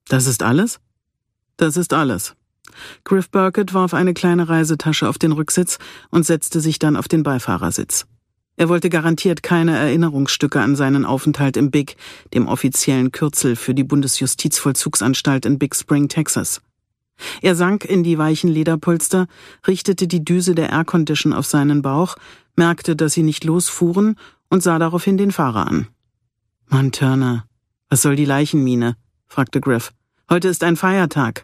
Das ist alles? Das ist alles. Griff Burkett warf eine kleine Reisetasche auf den Rücksitz und setzte sich dann auf den Beifahrersitz. Er wollte garantiert keine Erinnerungsstücke an seinen Aufenthalt im BIG, dem offiziellen Kürzel für die Bundesjustizvollzugsanstalt in Big Spring, Texas. Er sank in die weichen Lederpolster, richtete die Düse der Aircondition auf seinen Bauch, merkte, dass sie nicht losfuhren und sah daraufhin den Fahrer an. »Mann, Turner, was soll die Leichenmine?« fragte Griff. »Heute ist ein Feiertag.«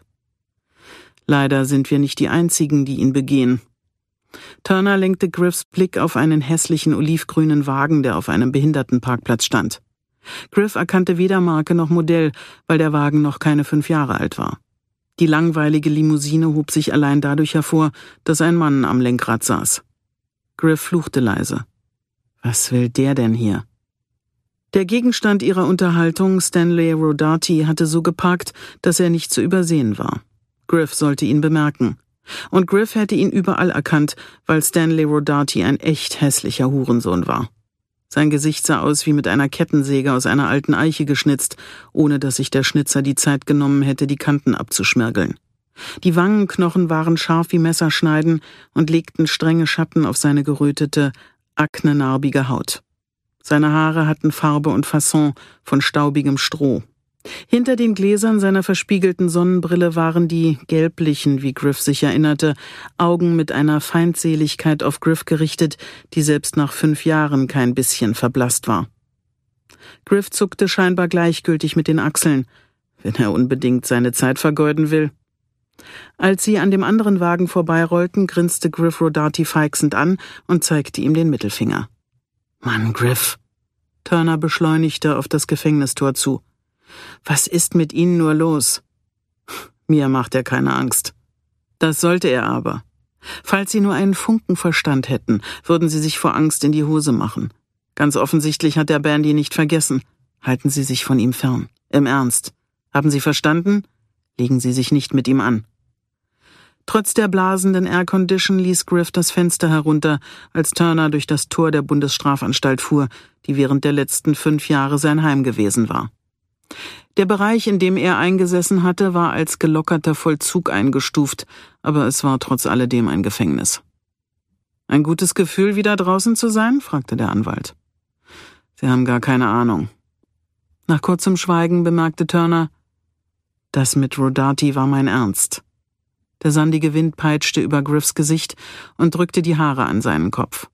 »Leider sind wir nicht die Einzigen, die ihn begehen.« Turner lenkte Griffs Blick auf einen hässlichen olivgrünen Wagen, der auf einem Behindertenparkplatz stand. Griff erkannte weder Marke noch Modell, weil der Wagen noch keine 5 Jahre alt war. Die langweilige Limousine hob sich allein dadurch hervor, dass ein Mann am Lenkrad saß. Griff fluchte leise. »Was will der denn hier?« Der Gegenstand ihrer Unterhaltung, Stanley Rodati, hatte so geparkt, dass er nicht zu übersehen war. Griff sollte ihn bemerken. Und Griff hätte ihn überall erkannt, weil Stanley Rodati ein echt hässlicher Hurensohn war. Sein Gesicht sah aus wie mit einer Kettensäge aus einer alten Eiche geschnitzt, ohne dass sich der Schnitzer die Zeit genommen hätte, die Kanten abzuschmirgeln. Die Wangenknochen waren scharf wie Messerschneiden und legten strenge Schatten auf seine gerötete, aknenarbige Haut. Seine Haare hatten Farbe und Fasson von staubigem Stroh. Hinter den Gläsern seiner verspiegelten Sonnenbrille waren die gelblichen, wie Griff sich erinnerte, Augen mit einer Feindseligkeit auf Griff gerichtet, die selbst nach 5 Jahren kein bisschen verblasst war. Griff zuckte scheinbar gleichgültig mit den Achseln, wenn er unbedingt seine Zeit vergeuden will. Als sie an dem anderen Wagen vorbeirollten, grinste Griff Rodati feixend an und zeigte ihm den Mittelfinger. »Mann, Griff!« Turner beschleunigte auf das Gefängnistor zu. »Was ist mit Ihnen nur los?« »Mir macht er keine Angst.« »Das sollte er aber. Falls Sie nur einen Funken Verstand hätten, würden Sie sich vor Angst in die Hose machen. Ganz offensichtlich hat der Bandy nicht vergessen. Halten Sie sich von ihm fern. Im Ernst. Haben Sie verstanden? Legen Sie sich nicht mit ihm an.« Trotz der blasenden Aircondition ließ Griff das Fenster herunter, als Turner durch das Tor der Bundesstrafanstalt fuhr, die während der letzten 5 Jahre sein Heim gewesen war. Der Bereich, in dem er eingesessen hatte, war als gelockerter Vollzug eingestuft, aber es war trotz alledem ein Gefängnis. »Ein gutes Gefühl, wieder draußen zu sein?« fragte der Anwalt. »Sie haben gar keine Ahnung.« Nach kurzem Schweigen bemerkte Turner, »Das mit Rodati war mein Ernst.« Der sandige Wind peitschte über Griffs Gesicht und drückte die Haare an seinen Kopf.